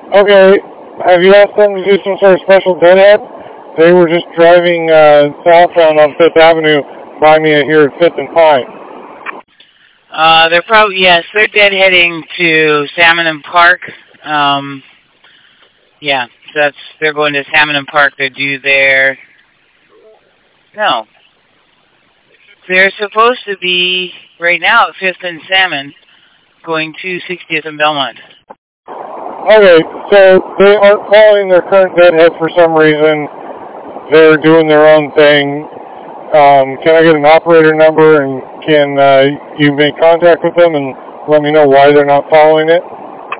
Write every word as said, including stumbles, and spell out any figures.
Okay, have you asked them to do some sort of special deadhead? They were just driving uh, southbound on Fifth Avenue by me here at Fifth and Pine. Uh, they're probably, yes, they're deadheading to Salmon and Park. Um, yeah, so that's, they're going to Salmon and Park to do their, no. They're supposed to be, right now, at Fifth and Salmon, going to sixtieth and Belmont. Okay, so they aren't following their current deadhead for some reason. They're doing their own thing. Um, can I get an operator number, and can uh, you make contact with them and let me know why they're not following it?